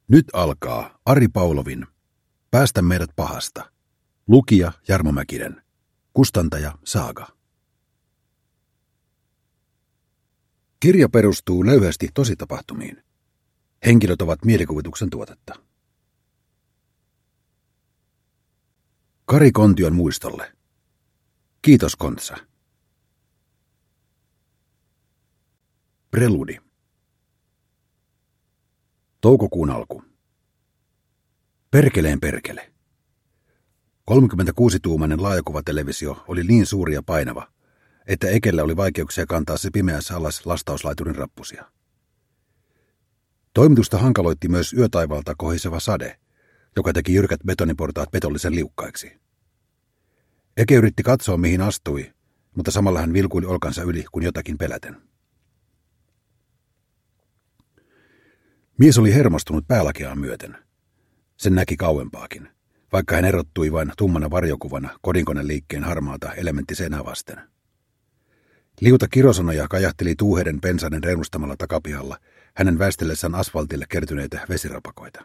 Nyt alkaa Ari Paulovin Päästä meidät pahasta. Lukija Jarmo Mäkinen. Kustantaja Saaga. Kirja perustuu löyhästi tositapahtumiin. Henkilöt ovat mielikuvituksen tuotetta. Kari Kontion muistolle. Kiitos Kontsa. Preludi. Toukokuun alku. Perkeleen perkele. 36-tuumainen laajakuvatelevisio oli niin suuri ja painava, että Ekellä oli vaikeuksia kantaa se pimeässä alas lastauslaiturin rappusia. Toimitusta hankaloitti myös yötaivalta kohiseva sade, joka teki jyrkät betoniportaat petollisen liukkaiksi. Eke yritti katsoa, mihin astui, mutta samalla hän vilkuili olkansa yli kuin jotakin peläten. Mies oli hermostunut päälakeaan myöten. Sen näki kauempaakin, vaikka hän erottui vain tummana varjokuvana kodinkoneliikkeen harmaata elementtiseinää vasten. Liuta kirosanoja kajahteli tuuheiden pensaiden reunustamalla takapihalla hänen väistellessään asfaltille kertyneitä vesirapakoita.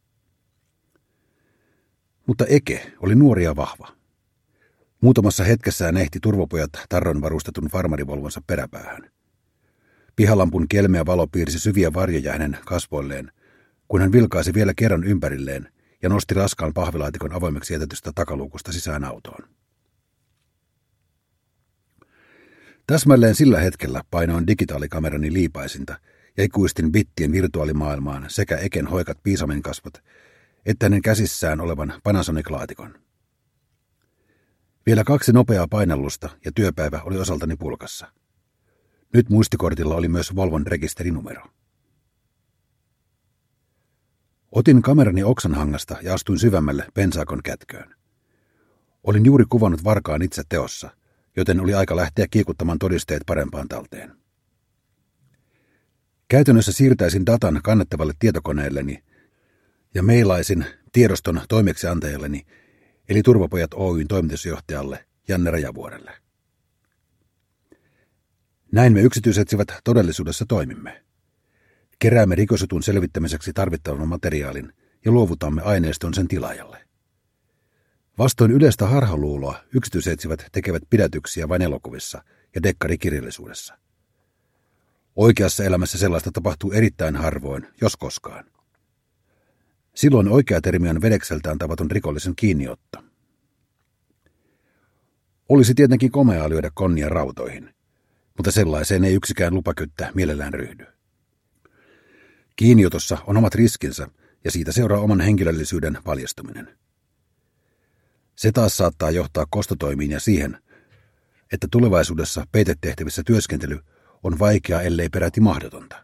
Mutta Eke oli nuori ja vahva. Muutamassa hetkessään ehti turvapojat tarron varustetun farmarivolvonsa peräpäähän. Pihalampun kelmeä valo piirsi syviä varjoja hänen kasvoilleen, kun hän vilkaisi vielä kerran ympärilleen ja nosti raskaan pahvilaatikon avoimeksi jätetystä takaluukusta sisään autoon. Täsmälleen sillä hetkellä painoin digitaalikamerani liipaisinta ja ikuistin bittien virtuaalimaailmaan sekä Eken hoikat piisamenkasvot että hänen käsissään olevan Panasonic-laatikon. Vielä 2 nopeaa painallusta ja työpäivä oli osaltani pulkassa. Nyt muistikortilla oli myös Volvon rekisterinumero. Otin kamerani oksanhangasta ja astuin syvemmälle pensaakon kätköön. Olin juuri kuvannut varkaan itse teossa, joten oli aika lähteä kiikuttamaan todisteet parempaan talteen. Käytännössä siirtäisin datan kannettavalle tietokoneelleni ja meilaisin tiedoston toimeksiantajalleni, eli Turvapojat Oyn toimitusjohtajalle Janne Rajavuorelle. Näin me yksityisetsivät todellisuudessa toimimme. Keräämme rikosjutun selvittämiseksi tarvittavan materiaalin ja luovutamme aineiston sen tilaajalle. Vastoin yleistä harhaluuloa yksityisetsivät tekevät pidätyksiä vain elokuvissa ja dekkarikirjallisuudessa. Oikeassa elämässä sellaista tapahtuu erittäin harvoin, jos koskaan. Silloin oikea termi on vedekseltään tavaton rikollisen kiinniotto. Olisi tietenkin komeaa lyödä konnia rautoihin, mutta sellaiseen ei yksikään lupakyttä mielellään ryhdy. Kiinniotossa on omat riskinsä ja siitä seuraa oman henkilöllisyyden paljastuminen. Se taas saattaa johtaa kostotoimiin ja siihen, että tulevaisuudessa peitetehtävissä työskentely on vaikeaa ellei peräti mahdotonta.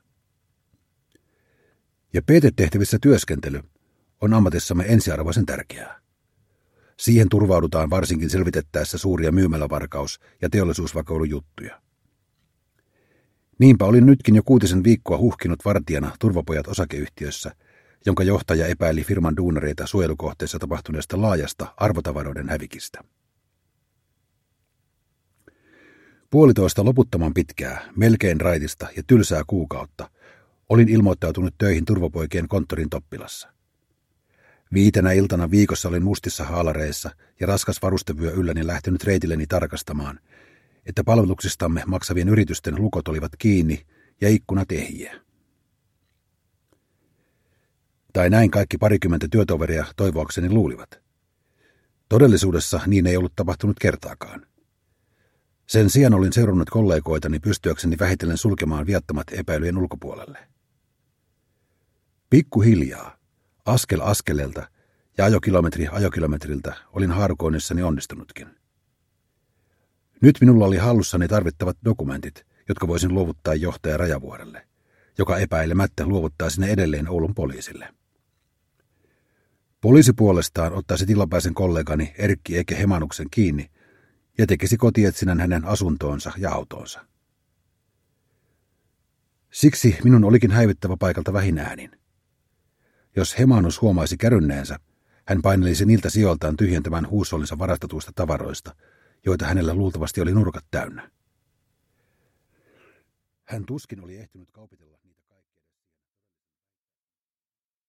Ja peitetehtävissä työskentely on ammatissamme ensiarvoisen tärkeää. Siihen turvaudutaan varsinkin selvitettäessä suuria myymälävarkaus- ja teollisuusvakoilujuttuja. Niinpä olin nytkin jo 6 viikkoa huhkinut vartijana Turvapojat osakeyhtiössä, jonka johtaja epäili firman duunareita suojelukohteessa tapahtuneesta laajasta arvotavaroiden hävikistä. 1,5 loputtoman pitkää, melkein raitista ja tylsää kuukautta olin ilmoittautunut töihin turvapoikien konttorin Toppilassa. 5 iltana viikossa olin mustissa haalareissa ja raskas varustevyö ylläni lähtenyt reitilleni tarkastamaan, että palveluksistamme maksavien yritysten lukot olivat kiinni ja ikkunat ehjiä. Tai näin kaikki 20 työtoveria toivoakseni luulivat. Todellisuudessa niin ei ollut tapahtunut kertaakaan. Sen sijaan olin seurannut kollegoitani pystyäkseni vähitellen sulkemaan viattomat epäilyjen ulkopuolelle. Pikkuhiljaa, askel askeleelta ja ajokilometri ajokilometriltä olin haarukoinnissani onnistunutkin. Nyt minulla oli hallussani tarvittavat dokumentit, jotka voisin luovuttaa johtaja Rajavuorelle, joka epäilemättä luovuttaisi ne edelleen Oulun poliisille. Poliisi puolestaan ottaisi tilapäisen kollegani Erkki Eke Hemanuksen kiinni ja tekisi kotietsinnän hänen asuntoonsa ja autoonsa. Siksi minun olikin häivyttävä paikalta vähin äänin. Jos Hemanus huomaisi kärynneensä, hän painelisi niiltä sijoiltaan tyhjentämään huushollinsa varastetuista tavaroista, joita hänellä luultavasti oli nurkat täynnä. Hän tuskin oli ehtinyt kaupitella